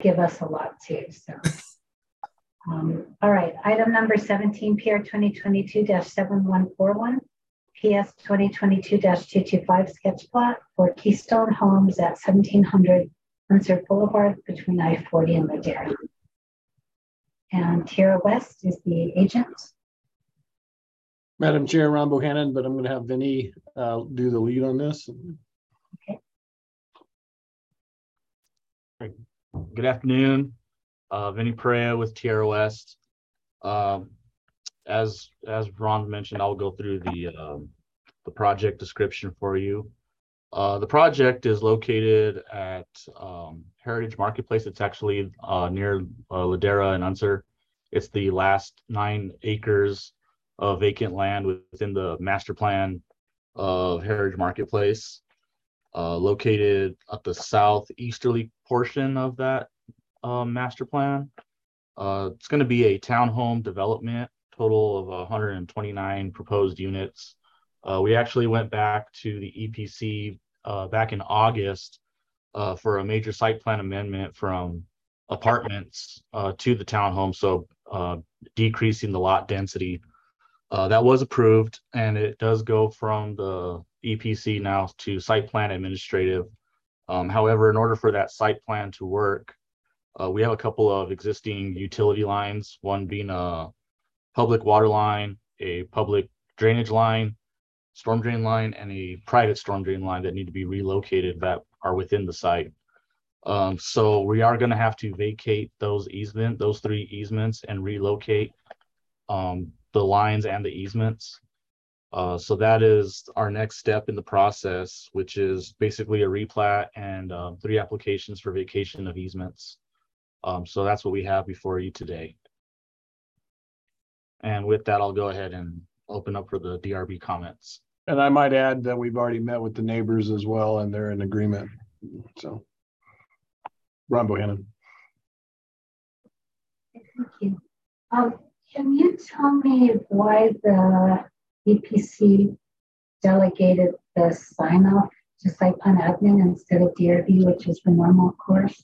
give us a lot too. So, all right. Item number 17, PR 2022-7141, PS 2022-225 sketch plot for Keystone Homes at 1700 Hunter Boulevard between I-40 and Ladera. And Tierra West is the agent. Madam Chair, Ron Bohannon, but I'm going to have Vinny do the lead on this. Okay. Good afternoon. Vinny Perea with Tierra West. As Ron mentioned, I'll go through the project description for you. The project is located at Heritage Marketplace. It's actually near Ladera and Unser. It's the last 9 acres of vacant land within the master plan of Heritage Marketplace, located at the southeasterly portion of that master plan. It's going to be a townhome development, total of 129 proposed units. We actually went back to the EPC back in August for a major site plan amendment from apartments to the townhome, so decreasing the lot density. That was approved, and it does go from the EPC now to site plan administrative. However, in order for that site plan to work, we have a couple of existing utility lines, one being a public water line, a public drainage line, storm drain line, and a private storm drain line that need to be relocated that are within the site. So we are going to have to vacate those 3 easements, and relocate the lines and the easements. So that is our next step in the process, which is basically a replat and 3 applications for vacation of easements. So that's what we have before you today. And with that, I'll go ahead and open up for the DRB comments. And I might add that we've already met with the neighbors as well, and they're in agreement. So, Ron Bohannon. Thank you. Can you tell me why the EPC delegated the sign off to site plan admin instead of DRB, which is the normal course?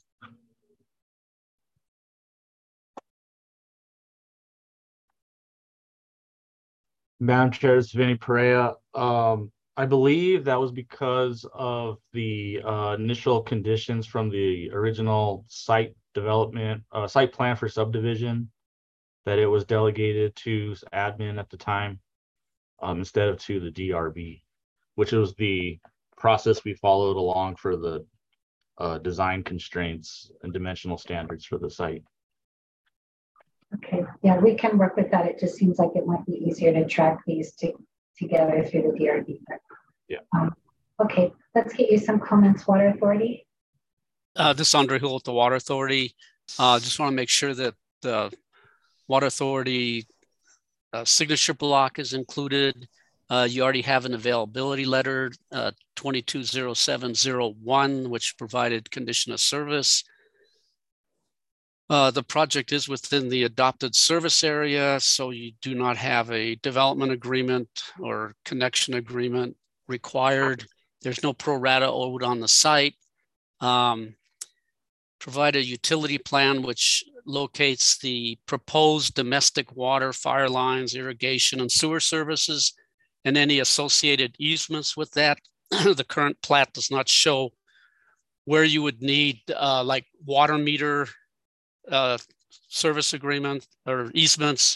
Madam Chair, it's Vinny Perea. I believe that was because of the initial conditions from the original site development, site plan for subdivision, that it was delegated to admin at the time instead of to the DRB, which was the process we followed along for the design constraints and dimensional standards for the site. Okay, yeah, we can work with that. It just seems like it might be easier to track these together through the DRB. Yeah. Okay, let's get you some comments, Water Authority. This is Andre Hill with the Water Authority. Just want to make sure that the Water Authority signature block is included. You already have an availability letter, 220701, which provided condition of service. The project is within the adopted service area, so you do not have a development agreement or connection agreement required. There's no pro rata owed on the site. Provide a utility plan which locates the proposed domestic water, fire lines, irrigation, and sewer services, and any associated easements with that. The current plat does not show where you would need like water meter service agreement or easements.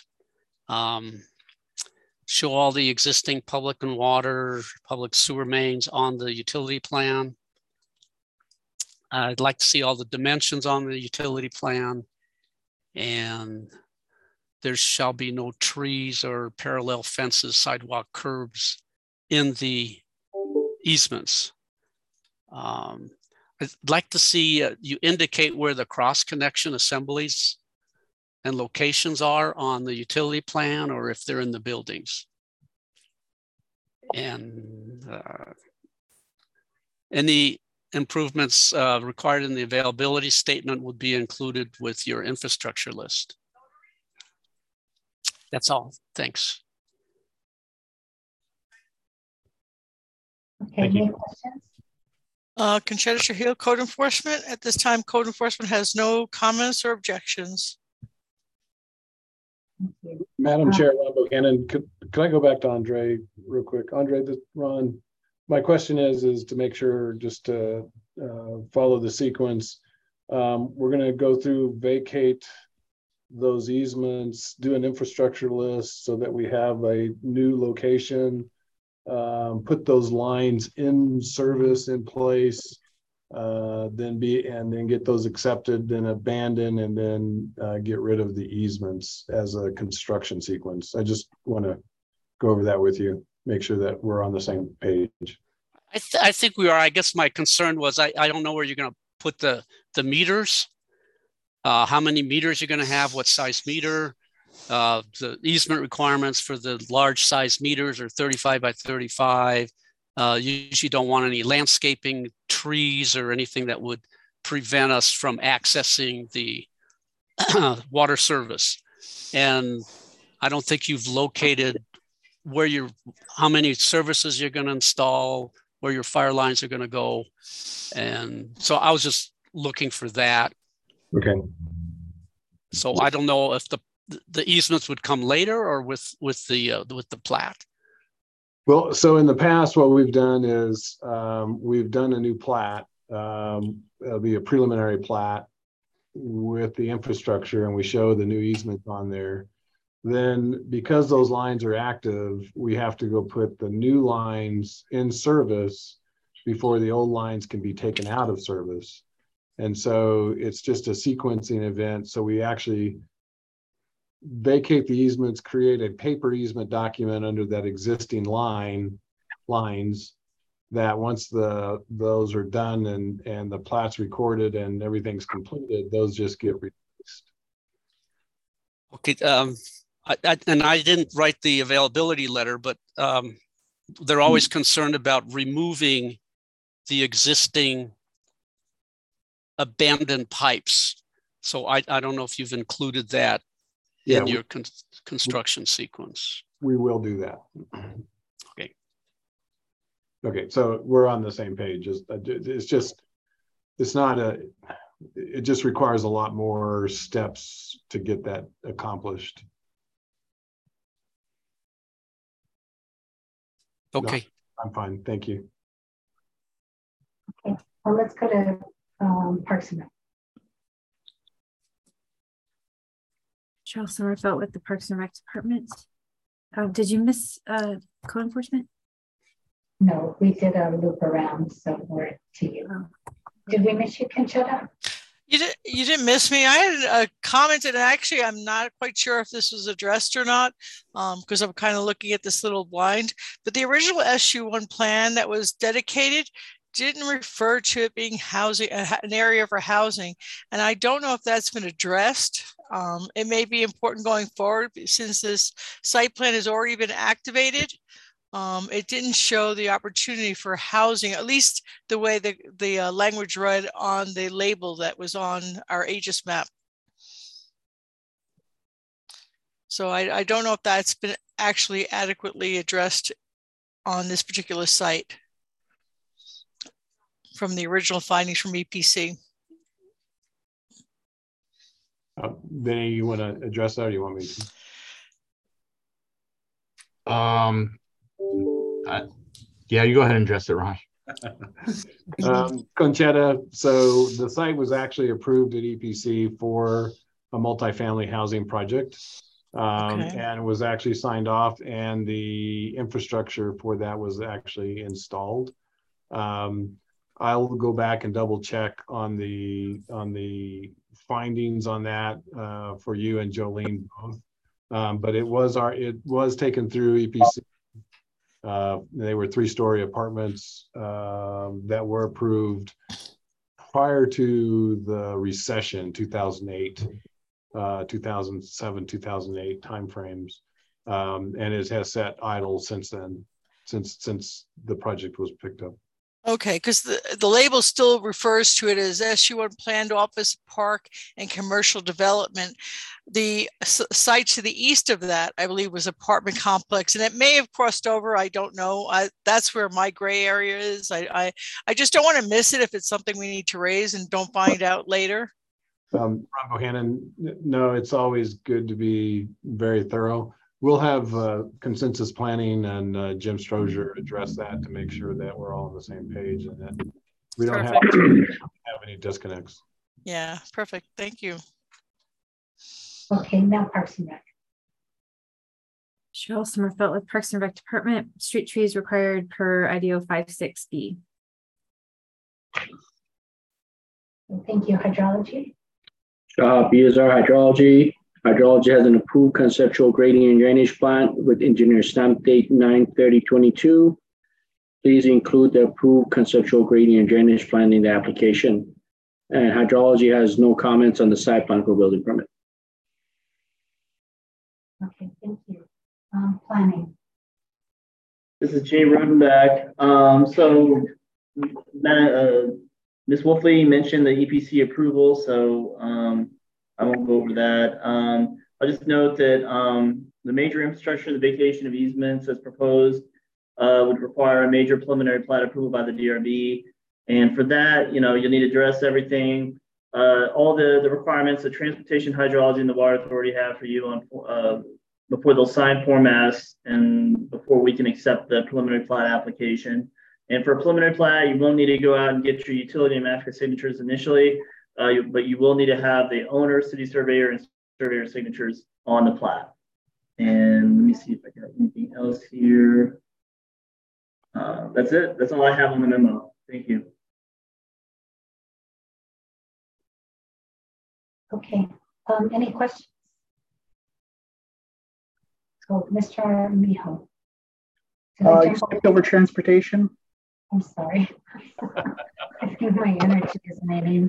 Show all the existing public and water, public sewer mains on the utility plan. I'd like to see all the dimensions on the utility plan, and there shall be no trees or parallel fences, sidewalk, curbs in the easements. I'd like to see you indicate where the cross connection assemblies and locations are on the utility plan, or if they're in the buildings. And any improvements required in the availability statement would be included with your infrastructure list. That's all. Thanks. Okay, any questions? Conchetta Trujillo, Code Enforcement. At this time, Code Enforcement has no comments or objections. Madam Chair, Ron Bohannon, could I go back to Andre real quick? Andre, Ron, my question is to make sure, just to follow the sequence. We're going to go through, vacate those easements, do an infrastructure list so that we have a new location, put those lines in service in place, then get those accepted, then abandon, and then get rid of the easements as a construction sequence. I just want to go over that with you, make sure that we're on the same page. I think we are. I guess my concern was I don't know where you're going to put the meters, how many meters you're going to have, what size meter. The easement requirements for the large size meters are 35 by 35. You usually don't want any landscaping, trees, or anything that would prevent us from accessing the water service. And I don't think you've located how many services you're going to install, where your fire lines are going to go. And so I was just looking for that. Okay. So I don't know if the easements would come later or with the plat. Well, so in the past, what we've done is we've done a new plat. It'll be a preliminary plat with the infrastructure, and we show the new easements on there. Then, because those lines are active, we have to go put the new lines in service before the old lines can be taken out of service. And so it's just a sequencing event. So we actually vacate the easements, create a paper easement document under that existing lines, that once those are done and the plat's recorded and everything's completed, those just get released. Okay. I didn't write the availability letter, but they're always concerned about removing the existing abandoned pipes. So I don't know if you've included that in your construction sequence. We will do that. Okay. Okay, so we're on the same page. It just requires a lot more steps to get that accomplished. Okay. No, I'm fine, thank you. Okay, well, let's go to Parks and Rec. Cheryl Sommerfeld with the Parks and Rec Department. Did you miss code enforcement? No, we did a loop around, so we're to you. Oh. Did we miss you, Conchetta? You didn't miss me. I had commented, and actually I'm not quite sure if this was addressed or not, because I'm kind of looking at this little blind. But the original SU1 plan that was dedicated didn't refer to it being housing, an area for housing. And I don't know if that's been addressed. It may be important going forward since this site plan has already been activated. It didn't show the opportunity for housing, at least the way the language read on the label that was on our Aegis map. So I don't know if that's been actually adequately addressed on this particular site from the original findings from EPC. Vinny, you want to address that, or do you want me to? Yeah, you go ahead and address it, Ron. Conchetta, so the site was actually approved at EPC for a multifamily housing project, and was actually signed off, and the infrastructure for that was actually installed. I'll go back and double check on the findings on that for you and Jolene both, but it was taken through EPC. They were 3-story apartments that were approved prior to the recession, 2008, 2007, 2008 timeframes, and it has sat idle since then, since the project was picked up. Okay, because the label still refers to it as SU1 planned office, park, and commercial development. The site to the east of that, I believe, was apartment complex, and it may have crossed over. I don't know. That's where my gray area is. I just don't want to miss it if it's something we need to raise and don't find out later. Ron Bohannon, no, it's always good to be very thorough. We'll have consensus planning and Jim Strozier address that to make sure that we're all on the same page and that we don't have any disconnects. Yeah, perfect. Thank you. Okay, now Parks and Rec. Cheryl Sommerfeld with Parks and Rec Department. Street trees required per IDO 56B. Thank you. Hydrology. BSR Hydrology. Hydrology has an approved conceptual grading and drainage plan with engineer stamp date 9/30/22. Please include the approved conceptual grading and drainage plan in the application. And hydrology has no comments on the site plan for building permit. Okay, thank you. Planning. This is Jay Rodenbeck. Ms. Wolfley mentioned the EPC approval, so I won't go over that. I'll just note that the major infrastructure, the vacation of easements as proposed, would require a major preliminary plat approval by the DRB. And for that, you'll need to address everything, all the requirements that transportation, hydrology, and the water authority have for you on before they'll sign Form S and before we can accept the preliminary plat application. And for a preliminary plat, you won't need to go out and get your utility and master signatures initially, but you will need to have the owner, city surveyor, and surveyor signatures on the plat. And let me see if I got anything else here. That's it. That's all I have on the memo. Thank you. Okay. Any questions? So, Mr. Armijo. You skipped over transportation. I'm sorry. I think my energy is waning.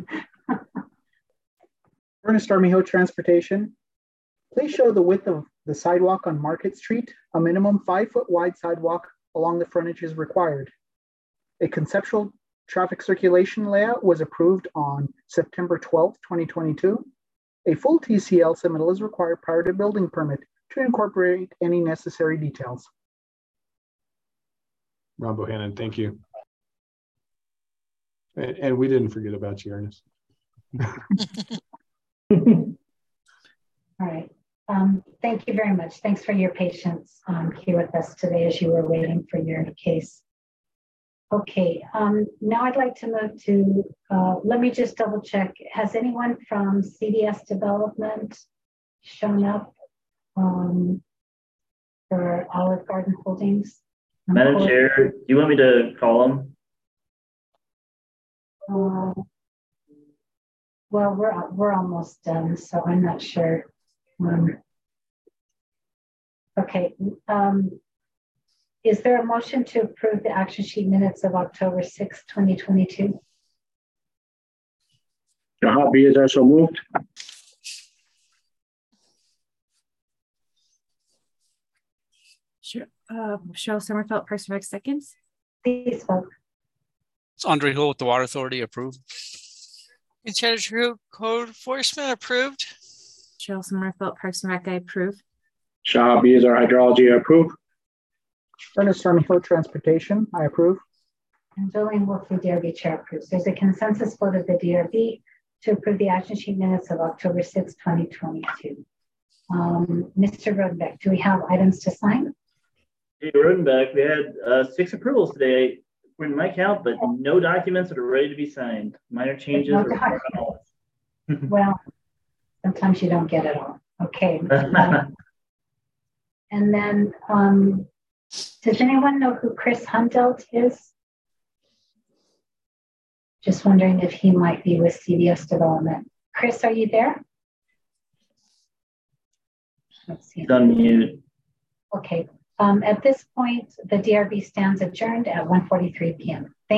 Ernest Armijo, Transportation. Please show the width of the sidewalk on Market Street. A minimum 5-foot wide sidewalk along the frontage is required. A conceptual traffic circulation layout was approved on September 12th, 2022. A full TCL submittal is required prior to building permit to incorporate any necessary details. Ron Bohannon, thank you. And we didn't forget about you, Ernest. All right. Thank you very much. Thanks for your patience here with us today as you were waiting for your case. Okay, now I'd like to move to, let me just double check. Has anyone from CDS Development shown up for Olive Garden Holdings? Madam Chair, do you want me to call them? Well, we're almost done, so I'm not sure. Okay. Is there a motion to approve the action sheet minutes of October 6, 2022? Shahabi is also moved. Sure. Cheryl Sommerfeld, Parks and Rec seconds. Please vote. It's Andre Hill with the Water Authority approved. Code enforcement approved. Cheryl Sommerfeld, Parks and Rec, I approve. Shahabi is our hydrology approved. Ernest Armijo, Transportation, I approve. And Jolene Wolfley, DRB Chair, approves. There's a consensus vote of the DRB to approve the action sheet minutes of October 6, 2022. Mr. Rodenbeck, do we have items to sign? Hey, Rodenbeck, we had 6 approvals today, according to my count, but no documents that are ready to be signed. Minor changes. Well, sometimes you don't get it all. Okay. And then, does anyone know who Chris Hundelt is? Just wondering if he might be with CDS Development. Chris, are you there? Let's see. He's on mute. Okay. At this point, the DRB stands adjourned at 1:43 p.m.